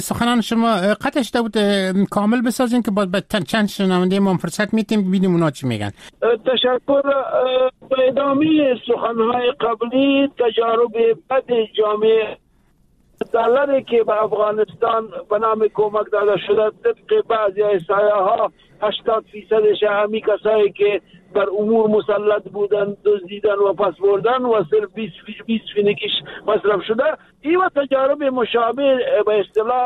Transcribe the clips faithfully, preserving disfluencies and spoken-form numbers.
سخنان شما قطع شده بود، کامل بسازین که باید چند شنونده ما فرصت میتیم ببینیم اونا چی میگن. تشکر. به ادامه سخنهای قبلی تجارب بد جامعه دلاری که به افغانستان به نام کمک داده شده طبق بعضی احصایه ها هشتاد فیصدش همی کسایی که بر امور مسلط بودن دزدیدن و پس بردن و صرف بیست فینکیش مصرف شده. این و تجارب مشابه به اصطلاح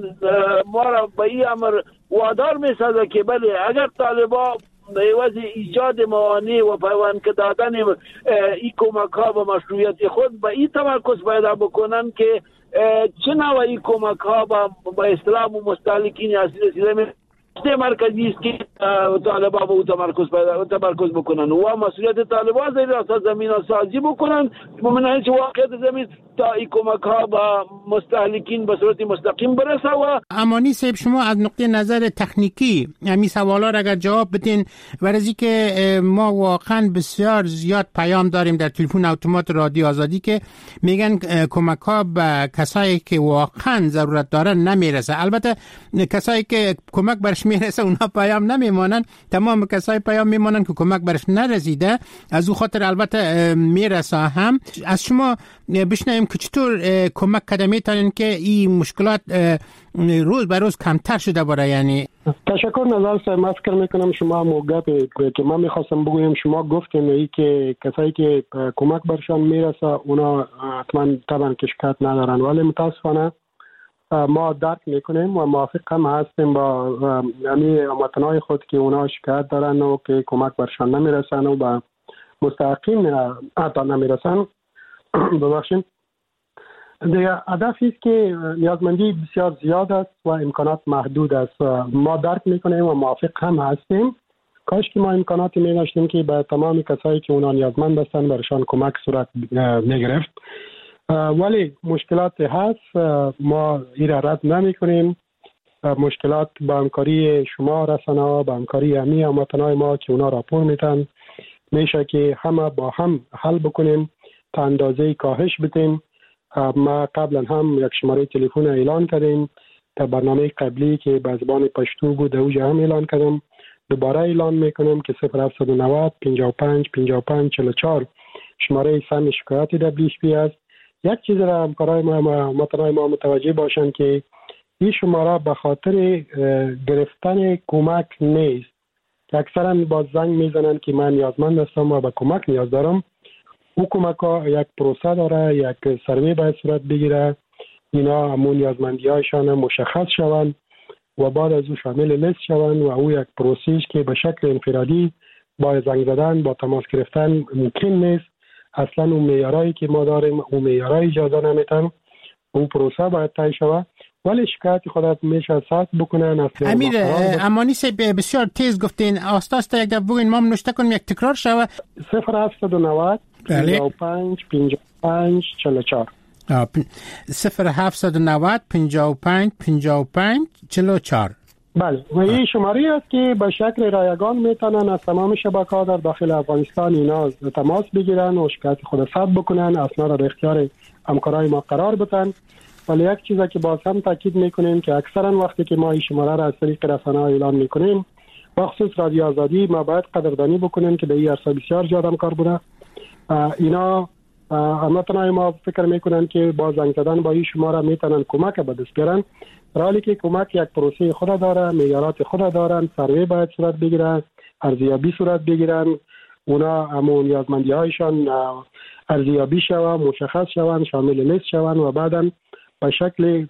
ما را به این امر وادار میسازه که بله اگر طالبا عوض ایجاد موانع و پیوند دادن این کمک ها به مشروعیت خود به این تمرکز پیدا بکنن که چه نوعی کمک ها با اصطلاح مستهلکین اصلی رسیده ده مرکزی است که طالبا به او تمرکز پیدا تمرکز بکنن و مسئولیت طالبا زیر اساس زمین سازی بکنن ممنوعه چه واقعیت زمین تا این کمک ها با مستهلکین به صورت مستقیم برسه. و امانی صاحب شما از نقطه نظر تکنیکی همین سوالا را اگر جواب بدین، ورزی که ما واقعا بسیار زیاد پیام داریم در تلفن اتومات رادیو آزادی که میگن کمک ها به کسایی که واقعا ضرورت دارن نمیرسه. البته کسایی که کمک برش میرسه اونها پیام نمیمانن، تمام کسای پیام میمانن که کمک برش نرسیده. از او خاطر البته میرسه. هم از شما بشنویم که چطور کمک کردید تا که این مشکلات روز به روز کمتر شده باشه. یعنی تشکر نظر صاحب. من فکر میکنم شما موقع که من میخواستم بگویم شما گفتین ای که کسایی که کمک برشان میرسه اونا حتما طبعا که شکایت ندارن، ولی متاسفانه ما درک میکنیم و موافق هم هستیم با یعنی هموطنای خود که اونا شکایت دارن و که کمک برشان نمیرسن و با مستحقین حتی نمیرسن. ببخشید دیگه هدفی است که نیازمندی بسیار زیاد است و امکانات محدود است. ما درک میکنیم و موافق هم هستیم. کاش که ما امکاناتی می داشتیم که به تمام کسایی که اونا نیازمند هستن برشان کمک صورت میگرفت، ولی مشکلات هست. ما این را رد نمی کنیم. مشکلات با همکاری شما رسانه ها، با همکاری همه هموطنای ما که اونا راپور میتن میشه که همه با هم حل بکنیم تا اندازه کاهش بدیم. ما قبلا هم یک شماره تلفن اعلان کردیم تا برنامه قبلی که به زبان پشتو بود اوجا هم اعلان کردم، دوباره اعلان میکنم که صفر هفت نه صفر پنجاه و پنج پنجاه و پنج چهل و چهار شماره سم شکایت دبلیو اچ پی است. یک چیز را همکارای ما متنای ما متوجه باشند که این شماره به خاطر گرفتن کمک نیست. اکثرا با زنگ میزنن که من نیازمند هستم و به کمک نیاز دارم. او کمک ها یک پروسه داره، یک سروی باید صورت بگیره، اینا همون نیازمندی هایشان مشخص شوند و بعد از او شامل لیست شوند و او یک پروسیش که به شکل انفرادی با زنگ زدن با تماس گرفتن ممکن نیست. اصلا اون معیارایی که ما داریم اون معیارای اجازه نمیتن. اون پروسه باید طی شود، ولی شکایت خودت میشه ساعت بکنن. امیر امانی صاحب بسیار تیز گفتین، آستاستا یک دفعه بگین ما نوشته کنیم یک تکرار شود. صفر هفت نه صفر پنجاه و پنج پنجاه و پنج چهل و چهار صفر هفت نه صفر پنجاه و پنج پنجاه و پنج چهل و چهار. بله و این شماره است که به شکل رایگان میتونن از تمام شبکه‌ها در داخل افغانستان اینا تماس بگیرن و شکایت خود ثبت بکنن، اسناد را در اختیار همکارای ما قرار بدن. ولی یک چیزی که باز هم تاکید میکنیم که اکثرا وقتی که ما این شماره را از طریق رسانه‌ها اعلان میکنیم، بخصوص رادیو آزادی، ما باید قدردانی بکنیم که در این عرصه بسیار زیاد همکار بوده. اینا هموطنای ما فکر میکنن که با زنگ زدن با این شماره میتونن کمک به دست بیارن، در حالی که کمک یک پروسه خود داره، معیارات خود دارن، سروی باید صورت بگیرن، ارزیابی صورت بگیرن، اونا همون نیازمندی هایشان ارزیابی شوند، مشخص شوند، شامل لیست شوند و بعداً به شکل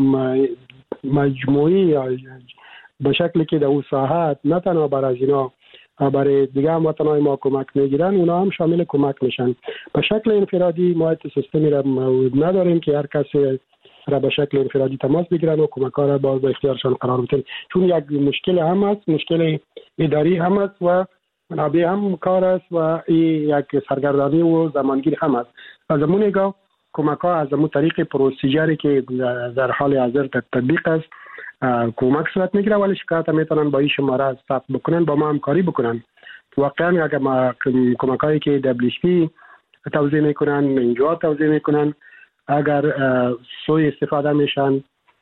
مجموعی به شکلی که در اون ساحت نه تنها برای از اینا برای دیگه هم وطنهای ما کمک میگیرن، اونا هم شامل کمک میشن. به شکل انفرادی ما سیستمی را نداریم که هر کسی را به شکل انفرادی تماس بگیرن و کمک ها را باز به اختیارشان قرار بدن، چون یک مشکل هم است، مشکل اداری هم است و منابع هم کار است و یک سرگردانی و زمانگیر هم است. از همون نگاه کمک ها از همون طریق پروسیجری که در حال حاضر تطبیق است کمک صورت میگیره، ولی شکایت میتونن با این شماره ثبت بکنن، با ما همکاری بکنن. واقعا اگر ما کمک هایی که دبلیو اچ پی توزیع میکنن، اینجا توزیع میکنن، اگر سوی استفاده میشن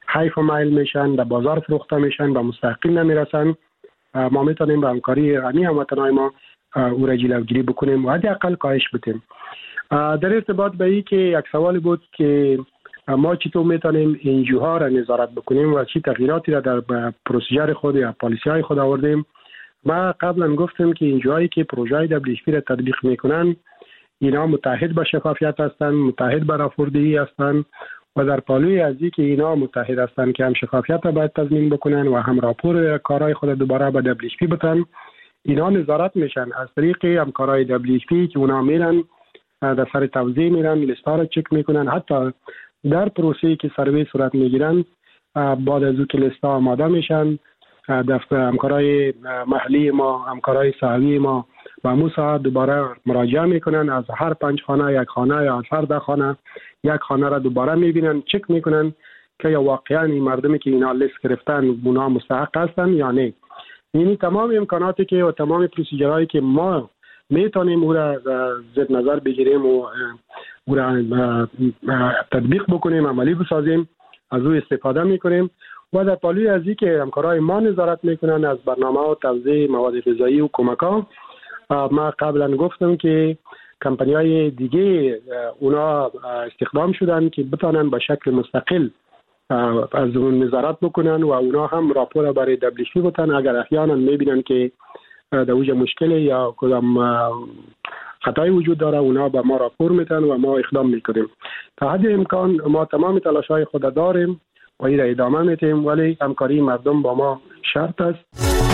حیف و میل میشن، در بازار فروخته میشن و مستحقین نمیرسن. ما میتونیم با همکاری همه هموطنان ما او را جلوگیری بکنیم و حداقل کاهش بدیم. در ارتباط به این که یک سوال بود که ما چطور میتونیم انجوها را نظارت بکنیم و چی تغییراتی را در پروسیجر خود یا پالیسی های خود آوردیم. ما قبلا گفتم که انجوهایی که پروژه دبلیو اچ پی را تطبیق میکنن اینا متحد به شفافیت هستند، متحد به راپوردهی هستند و در پالوی از این که اینا متحد هستند که هم شفافیت را باید تضمین بکنن و هم راپور کارهای خود دوباره به دبلیو اچ پی بدن. اینا نظارت میشن از طریق همکارای دبلیو اچ پی که اونا میرن در سر توزیع میرن، لیستا را چک میکنن. حتی در پروسه‌ای که سروی صورت میگیرن بعد از او که لیستا آماده میشن دفتر همکارای محلی ما، همکارای ساحوی ما با همون ساعت دوباره مراجعه میکنن. از هر پنج خانه یک خانه یا از هر ده خانه یک خانه را دوباره میبینن، چک میکنن که یا واقعا این مردمی که اینا لیست گرفتن اونا مستحق هستن یا نه. یعنی تمام امکاناتی که و تمام پروسیجرهایی که ما میتونیم او را زیر نظر بگیریم و او را تطبیق بکنیم، عملی بسازیم، از او استفاده میکنیم. و در پالوی از این که همکارای ما نظارت میکنن از برنامه و توزیع مواد غذایی و کمک ها، ما قبلا گفتم که کمپانی‌های دیگه اونا استخدام شدن که بتونن به شکل مستقل از اون نظارت بکنن و اونا هم راپور برای دبلیو اچ پی بدن اگر احیانا میبینن که در اوج مشکل یا کدام خطایی وجود داره، اونا به ما راپور میدن و ما اقدام میکنیم. تا حد امکان ما تمام تلاش‌های خود داریم و این را ادامه میدیم، ولی همکاری مردم با ما شرط است.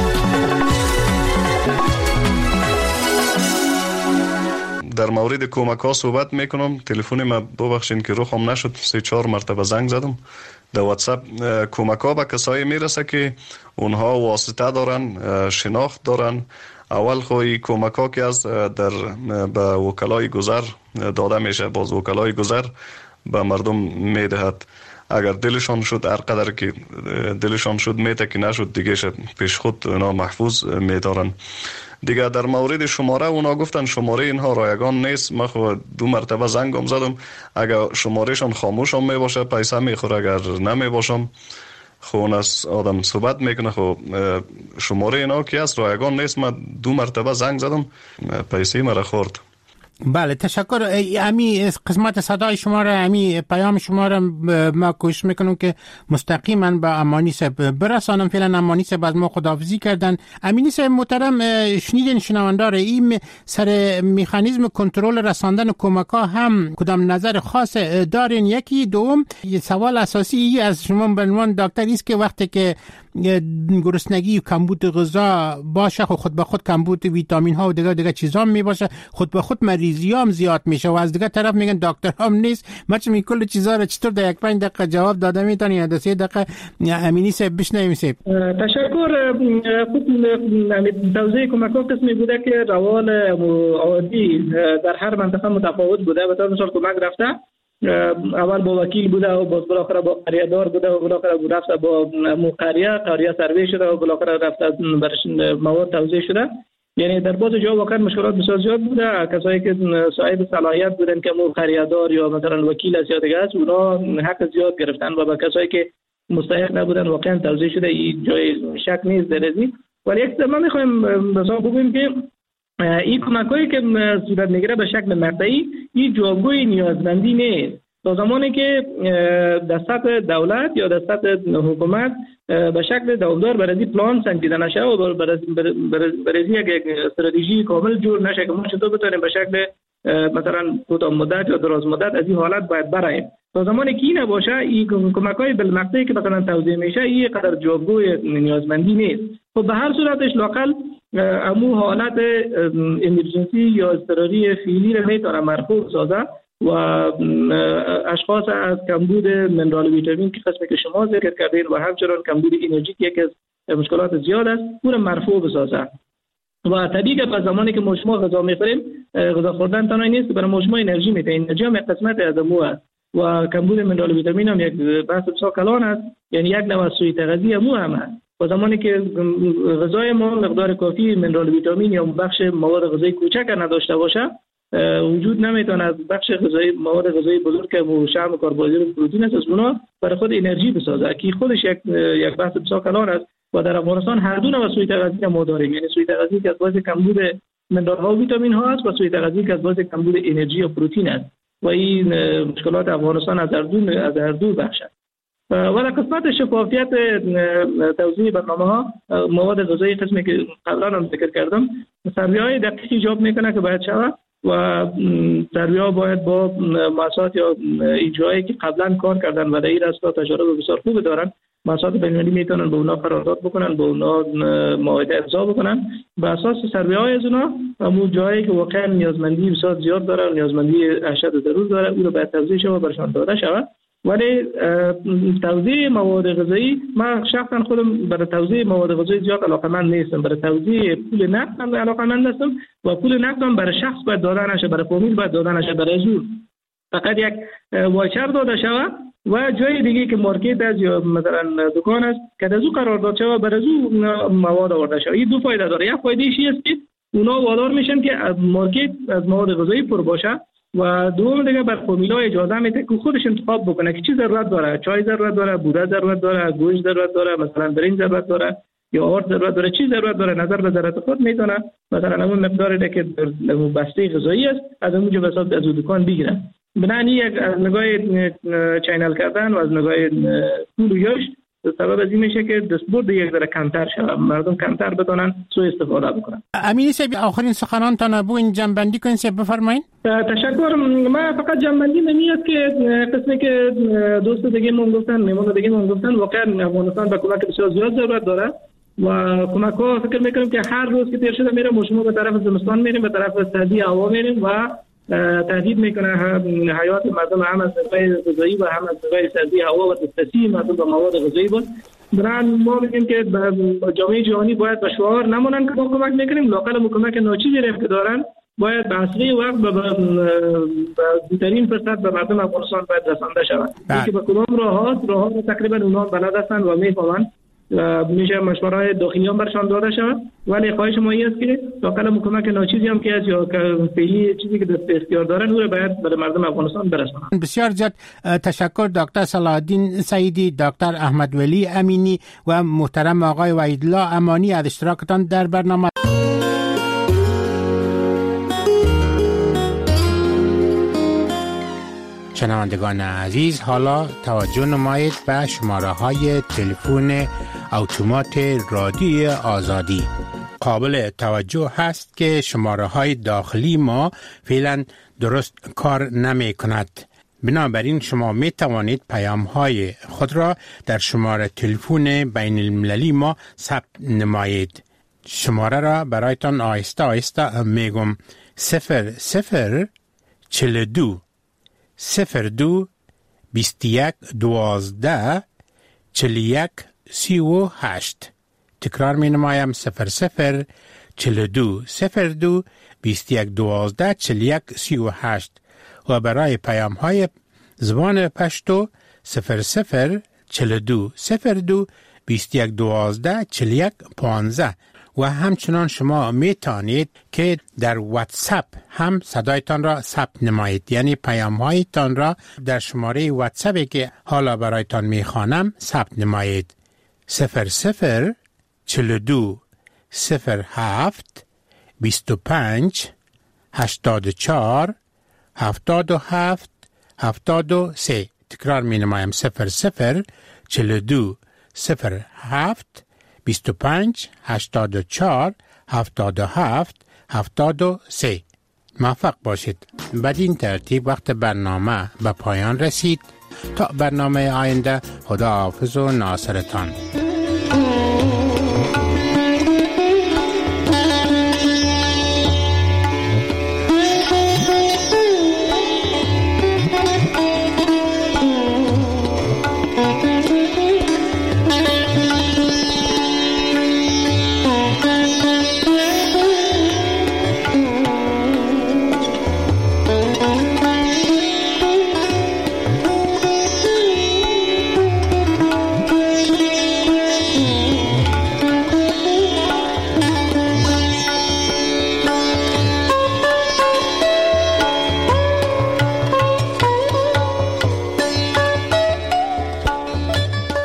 در مورد کمک ها صحبت میکنم. تلفن ما ببخشید که روخم نشد، سه چهار مرتبه زنگ زدم. در واتساپ کمک ها به کسایی میرسه که اونها واسطه دارن، شناخت دارن. اول خوی کمک ها که از در به وکلای گذر داده میشه، باز وکلای گذر به مردم میدهد. اگر دلشان شد هر قدر که دلشان شد میده، که نشد دیگه پیش خود اونا محفوظ میدارن. دیگه در مورد شماره اونا گفتن شماره اینها رایگان نیست. من خود دو مرتبه زنگم زدم، اگر شمارهشان خاموش هم می باشه پیسه میخوره، اگر نمی باشم خون از آدم صحبت میکنه. خب شماره اینا که از رایگان نیست. من دو مرتبه زنگ زدم پیسه مرا خورد. بله تشکر. امی قسمت صدای شما را، امی پیام شما را ما کوشش میکنم که مستقیما به امانی صاحب برسانم. فعلا امانی صاحب از ما خداحافظی کردن. امانی صاحب محترم، شنیدین شنوندار این سر مکانیزم کنترل رساندن کمک ها هم کدام نظر خاص دارین؟ یکی دوم سوال اساسی از شما به عنوان دکتر است که وقتی که گرسنگی و کمبود غذا باشه خود به خود کمبود ویتامین ها و دیگه دیگه چیزا می باشه، خود به خود مریضی هم زیاد میشه و از دیگه طرف میگن دکتر هم نیست. ما چه می کل چیزا رو چطور در یک پنج دقیقه جواب داده میتونی یا در سه دقیقه امینی صاحب بشنویم صاحب؟ تشکر. خود توزیع کمک ها قسمی بوده که روال عادی در هر منطقه متفاوت بوده. به طور مثال کمک رفته اول با وکیل بوده و باز بالاخره با قریه‌دار بوده و بالاخره رفته با قریه قریه سروی شده و بالاخره رفته برش مواد توزیع شده. یعنی در بعض جا واقعا مشکلات بسیار زیاد بوده. کسایی که صاحب صلاحیت بودن که مو قریه‌دار یا مثلا وکیل است یا دیگه است، اونا حق زیاد گرفتن و با کسایی که مستحق نبودن واقعا توزیع شده. این جای شک نیست در این. ولی یک ما می‌خوایم مثلا بگیم که این کمک‌هایی که صورت میگیره به شکل مقطعی این جوابگوی نیازمندی نیست. تا زمانی که در سطح دولت یا در سطح حکومت به شکل دوامدار برای پلان سنجیده نشه و برای یک استراتژی کامل جور نشه که ما چطور بتونیم به شکل مثلا کوتاه مدت یا دراز مدت از این حالت باید براییم. تا زمانی که این نباشه این کمک‌های بالمقطعی که مثلا توزیع میشه این قدر جوابگوی نیازمندی نیست. خب به هر صورتش لاقل امو حالت امرجنسی یا اضطراری فعلی رو میتونه مرفوع سازه و اشخاص از کمبود منرال و ویتامین که قسمی که شما ذکر کردین و همچنان کمبود انرژی که یکی از مشکلات زیاد است اون مرفوع بسازه. و طبیعی که به زمانی که ما شما غذا میخوریم، غذا خوردن تنها نیست که برای شما انرژی میده. انرژی هم یک قسمت از امو است و کمبود منرال و ویتامین هم یک بحث بسیار کلان است. یعنی یک نوع سوء تغذیه امو هم است. و زمانی که غذای ما مقدار کافی منرال و ویتامین یا بخش مواد غذایی کوچک نداشته باشه، وجود نمیتونه از بخش غذایی مواد غذایی بزرگ که شحم کربوهیدرات و پروتئین است، از اونها برای خود انرژی بسازه که خودش یک یک بحث بسیار کلان است و در افغانستان هر دو نوع سوی تغذیه ما داریم. یعنی سوی تغذیه که از باعث کمبود منرال‌ها و ویتامین ها است و سوی تغذیه که از باعث کمبود انرژی و پروتئین است و این مشکلات افغانستان از هر دو از هر دو بخش است. و در قسمت شفافیت توزیع برنامه‌ها مواد غذایی قسمی که قبلا هم ذکر کردم، سروی‌های دقیقی ایجاب میکنه که باید شود و سروی‌ها باید با مؤسسات یا ایجایی که قبلا کار کردن و در این راستا تجربه بسیار خوب دارن، مؤسسات بین‌المللی میتونن به اونا قرارداد بکنن، به اونا معاهده امضا بکنن، بر اساس سروی‌های از اونا همون جایی که واقعا نیازمندی بسیار زیاد داره، نیازمندی اشد ضرور داره، اون رو باید توزیع شه و برشان داده شود. ولی توزیع مواد غذایی، من شخصا خودم برای توزیع مواد غذایی زیاد علاقه‌مند نیستم. برای توزیع پول نقد هم علاقه‌مند هستم و پول نقد هم برای شخص باید داده نشه، برای فامیل باید داده نشه، برای زور فقط یک واچر داده شود و جای دیگه که مارکت است یا مثلا دکان است که از او قرار داده شود برای او مواد آورده شود. این دو فایده داره. یک فایده ایشی است که اونا وادار میشن که مارکت از مواد غذایی پر باشه و دوم دیگه بر فامیلا اجازه میده که خودش انتخاب بکنه که چی ضرورت داره، چای ضرورت داره، بوره ضرورت داره، گوشت ضرورت داره، مثلا برنج ضرورت داره یا آرد ضرورت داره، چی ضرورت داره، نظر به ضرورت خود میتونه مثلا اون مقداری ده که در بسته غذایی است از اونجا به حساب از دکان بگیرن. بنابراین یک از نگاه چینل کردن و از نگاه پول و یاش سبب از این میشه که دستبرد یک ذره کمتر شود، مردم کمتر بتونن سوء استفاده بکنن. امینی صاحب آخرین سخنانتان بو این جنبندی کنین صاحب بفرمایید. تشکر. من فقط جنبندی نمیاد که قسمی که دوست دیگه مون گفتن، میمون دیگه مون گفتن، واقعا افغانستان به کمک بسیار زیاد ضرورت داره و کمک ها فکر میکنم که هر روز که تیر شده میره مشمول به طرف زمستان میریم، به طرف تهدید هوا میریم و تهدید میکنه حیات مردم، هم از نگاه غذایی و هم از نگاه سردی هوا و دسترسی مردم به مواد غذایی بود. برای ما میگیم که جامعه جهانی باید به شعار نمونن که ما کمک میکنیم، لااقل کمک ناچیزی رو که دارن باید به اصلی وقت به بهترین فرصت به مردم افغانستان باید رسانده شود. اینکه به کدام راهات راهات تقریبا اونها بلد هستند و میفهمن، میشه مشوره‌های داخلی هم برشان داده شود. ولی خواهش ما این است که لااقل کمک ناچیزی هم که از یا فعلی چیزی که دست اختیار دارن اون رو باید برای مردم افغانستان برسونن. بسیار زیاد تشکر دکتر صلاح الدین سعیدی، دکتر احمد ولی امینی و محترم آقای وحیدالله امانی از اشتراکتان در برنامه. شنوندگان عزیز، حالا توجه نمایید به شماره های تلفن اتومات رادیو آزادی. قابل توجه هست که شماره های داخلی ما فعلا درست کار نمی کند. بنابراین شما می توانید پیام های خود را در شماره تلفن بین المللی ما ثبت نمایید. شماره را برایتان آهسته آهسته میگم: صفر صفر چل دو صفر دو بیست یک دوازده چل یک سی و هشت. تکرار می نمایم: صفر صفر چل دو صفر دو بیست یک دوازده چل یک سی و هشت. و برای پیام های زبان پشتو صفر صفر چل دو صفر دو بیست یک دوازده چل یک پانزده. و همچنان شما می توانید که در واتساپ هم صدایتان را ثبت نمایید، یعنی پیام هایتان را در شماره واتساپی که حالا برایتان می خوانم ثبت نمایید: صفر صفر چل دو صفر هفت بیست و پنج هشتاد و چهار هفتاد و هفت هفتاد و سه. تکرار می نمایم: صفر صفر چل دو صفر هفت بیست و پنج هشتاد و چهار هفتاد و هفت هفتاد و سه. موفق باشید. بدین ترتیب وقت برنامه به پایان رسید. تا برنامه آینده، خدا حافظ و ناصرتان.